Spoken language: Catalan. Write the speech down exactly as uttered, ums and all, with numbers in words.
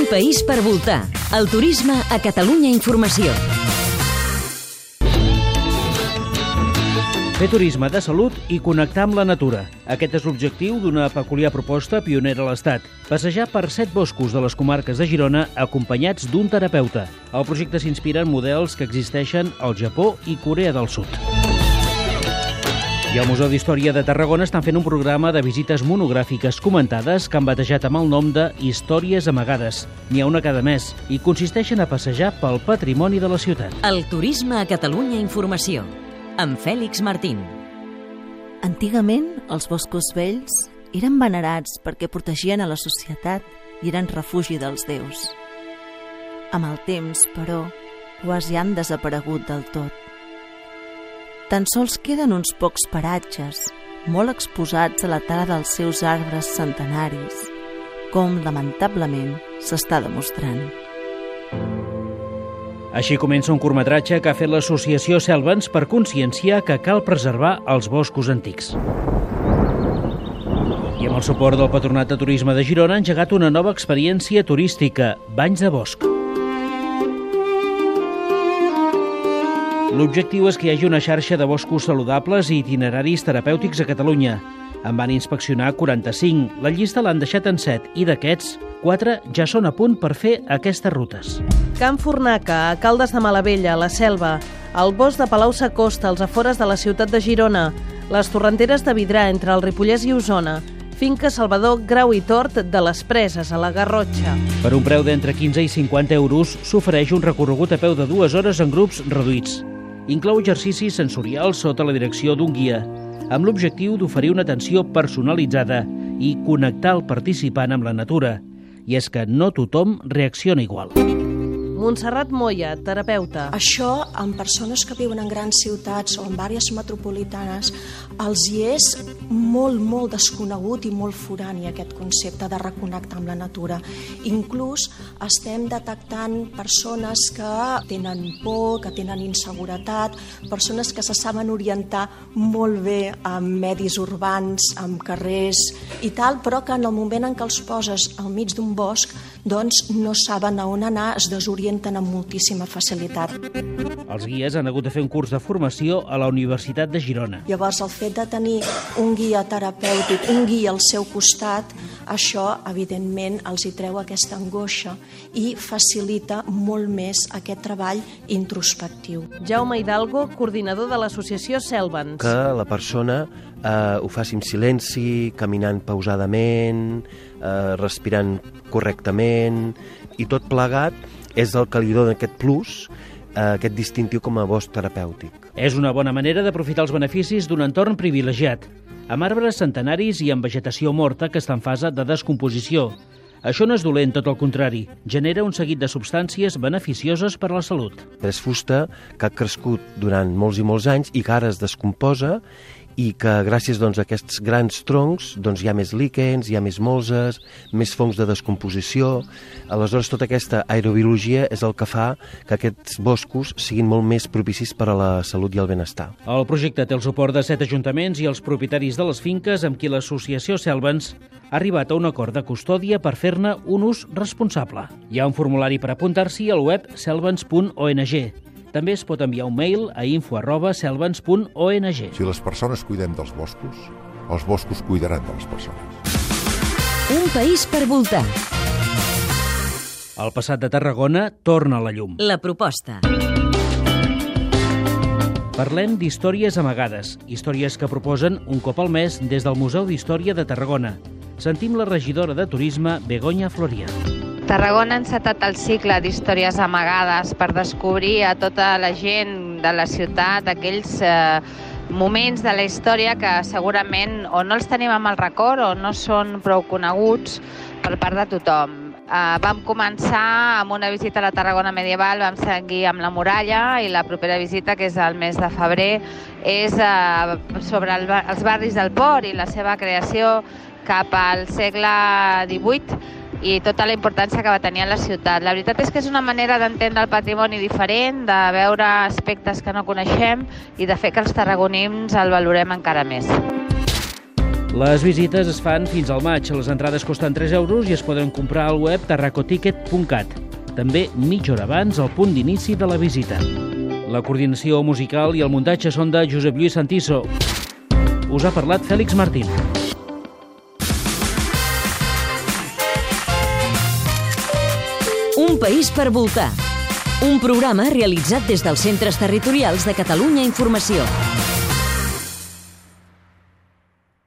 Un país per voltar. El turisme a Catalunya Informació. Fer turisme de salut i connectar amb la natura. Aquest és l'objectiu d'una peculiar proposta pionera a l'Estat. Passejar per set boscos de les comarques de Girona acompanyats d'un terapeuta. El projecte s'inspira en models que existeixen al Japó i Corea del Sud. I al Museu d'Història de Tarragona estan fent un programa de visites monogràfiques comentades que han batejat amb el nom de Històries amagades. N'hi ha una cada mes i consisteixen a passejar pel patrimoni de la ciutat. El turisme a Catalunya Informació. Amb Fèlix Martín. Antigament, els boscos vells eren venerats perquè protegien a la societat i eren refugi dels déus. Amb el temps, però, quasi han desaparegut del tot. Tan sols queden uns pocs paratges, molt exposats a la tala dels seus arbres centenaris, com, lamentablement, s'està demostrant. Així comença un curtmetratge que ha fet l'associació Selvens per conscienciar que cal preservar els boscos antics. I amb el suport del Patronat de Turisme de Girona ha engegat una nova experiència turística, Banys de Bosc. L'objectiu és que hi hagi una xarxa de boscos saludables i itineraris terapèutics a Catalunya. En van inspeccionar quaranta-cinc, la llista l'han deixat en set i d'aquests, quatre ja són a punt per fer aquestes rutes. Can Fornaca, a Caldes de Malavella, a la Selva, el bosc de Palau-sacosta, als afores de la ciutat de Girona, les torrenteres de Vidrà, entre el Ripollès i Osona, Finca Salvador Grau i Tort de les Preses, a la Garrotxa. Per un preu d'entre quinze i cinquanta euros s'ofereix un recorregut a peu de dues hores en grups reduïts. Inclou exercicis sensorials sota la direcció d'un guia, amb l'objectiu d'oferir una atenció personalitzada i connectar el participant amb la natura. I és que no tothom reacciona igual. Montserrat Moya, terapeuta. Això, en persones que viuen en grans ciutats o en àrees metropolitanes, els hi és molt, molt desconegut i molt forani aquest concepte de reconnectar amb la natura. Inclús estem detectant persones que tenen por, que tenen inseguretat, persones que se saben orientar molt bé en medis urbans, en carrers i tal, però que en el moment en què els poses al mig d'un bosc, doncs no saben a on anar, es desorienten amb moltíssima facilitat. Els guies han hagut de fer un curs de formació a la Universitat de Girona. Llavors, el fet de tenir un guia terapèutic, un guia al seu costat, això, evidentment, els hi treu aquesta angoixa i facilita molt més aquest treball introspectiu. Jaume Hidalgo, coordinador de l'associació Selvens. Que la persona eh, ho faci en silenci, caminant pausadament, eh, respirant correctament, i tot plegat és el que li dona aquest plus, eh, aquest distintiu com a bosc terapèutic. És una bona manera d'aprofitar els beneficis d'un entorn privilegiat, amb arbres centenaris i amb vegetació morta que està en fase de descomposició. Això no és dolent, tot el contrari. Genera un seguit de substàncies beneficioses per a la salut. És fusta que ha crescut durant molts i molts anys i que ara es descomposa i que gràcies doncs, a aquests grans troncs doncs, hi ha més líquens, hi ha més molses, més fongs de descomposició. Aleshores, tota aquesta aerobiologia és el que fa que aquests boscos siguin molt més propicis per a la salut i el benestar. El projecte té el suport de set ajuntaments i els propietaris de les finques amb qui l'associació Selvens ha arribat a un acord de custòdia per fer-ne un ús responsable. Hi ha un formulari per apuntar-s'hi al web selvens punt org. També es pot enviar un mail a info arroba selvens punt org. Si les persones cuidem dels boscos, els boscos cuidaran de les persones. Un país per voltar. El passat de Tarragona torna a la llum. La proposta. Parlem d'històries amagades, històries que proposen un cop al mes des del Museu d'Història de Tarragona. Sentim la regidora de Turisme, Begoña Floria. Tarragona ha encetat el cicle d'històries amagades per descobrir a tota la gent de la ciutat aquells eh, moments de la història que segurament o no els tenim amb el record o no són prou coneguts per part de tothom. Uh, vam començar amb una visita a la Tarragona medieval, vam seguir amb la muralla i la propera visita, que és el mes de febrer, és uh, sobre el, els barris del port i la seva creació cap al segle divuit i tota la importància que va tenir a la ciutat. La veritat és que és una manera d'entendre el patrimoni diferent, de veure aspectes que no coneixem i de fer que els tarragonins el valorem encara més. Les visites es fan fins al maig. Les entrades costen tres euros i es poden comprar al web tarracoticket punt cat. També mitja hora abans al punt d'inici de la visita. La coordinació musical i el muntatge són de Josep Lluís Santiso. Us ha parlat Fèlix Martín. Un país per voltar. Un programa realitzat des dels Centres Territorials de Catalunya Informació.